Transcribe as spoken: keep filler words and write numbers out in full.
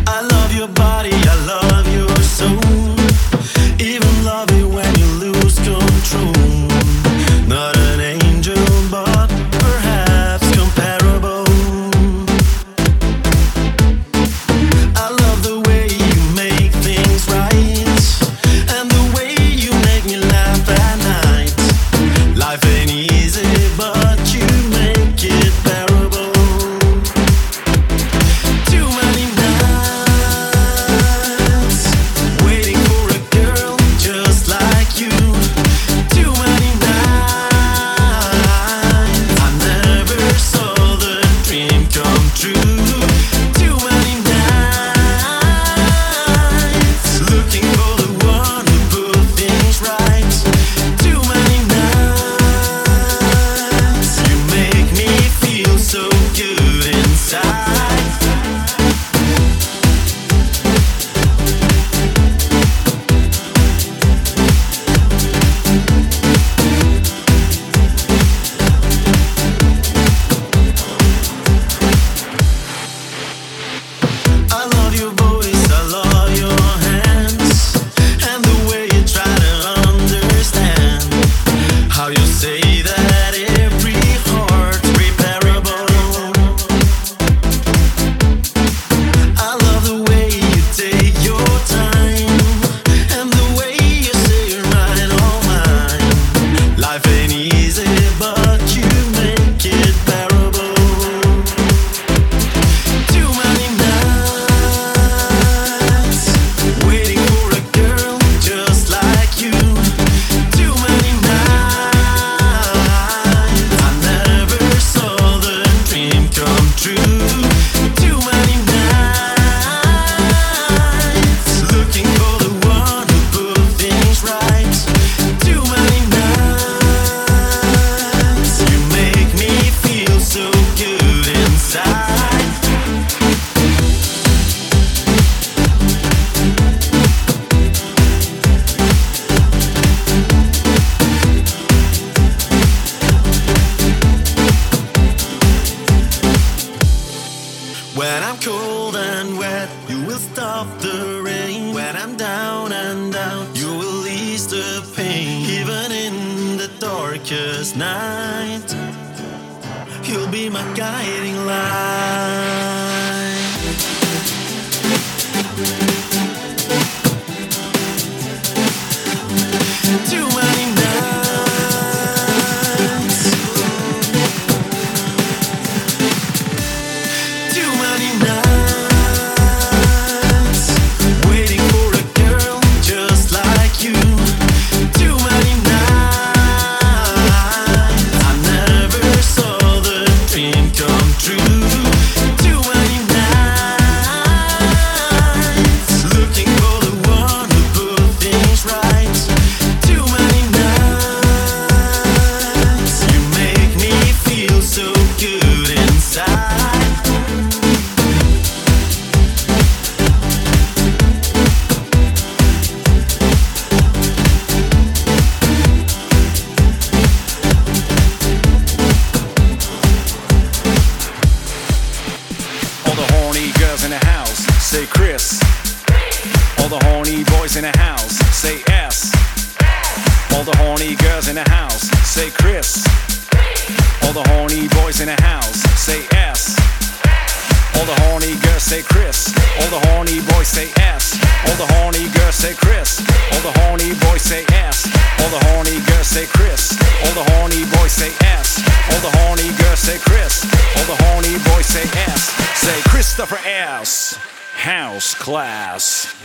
I love your body, I love your soul. Even love it when you lose control. Not an angel, but perhaps comparable. I love the way you make things right, and the way you make me laugh at night. Life ain't easy, but you make it bearable. Too many nights waiting for a girl just like you. Too many nights I never saw the dream come true. Too many nights looking for the one who put things right. Too many nights you make me feel so good inside. I love your voice, I love your hands, and the way you try to understand how you say that every heart's repairable. I love the way you take your time, and the way you say you're mine, all mine. Life ain't easy, but you make it bearable. Too many nights waiting for a girl just like you. Too many nights I never saw the dream come true. Too many nights looking for the one who put things right. Too many nights you make me feel so good inside. When I'm cold and wet, you will stop the rain. When I'm down and out, you will ease the pain. Even in the darkest night, you'll be my guiding light. Too many nights, too many nights waiting for a girl just like you. Too many nights I never saw the dream come true. Too many nights looking for the one who put things right. Too many nights you make me feel so good inside. All the horny girls in the house, say Chris. All the horny boys in the house, say S. All the horny girls in the house, say Chris. All the horny boys in the house, say S. All the horny girls say Chris. All the horny boys say S. All the horny girls say Chris. All the horny boys say S. All the horny girls say Chris. All the horny boys say S. All the horny girls say Chris. All the horny boys say S. Say Christopher S. House Class.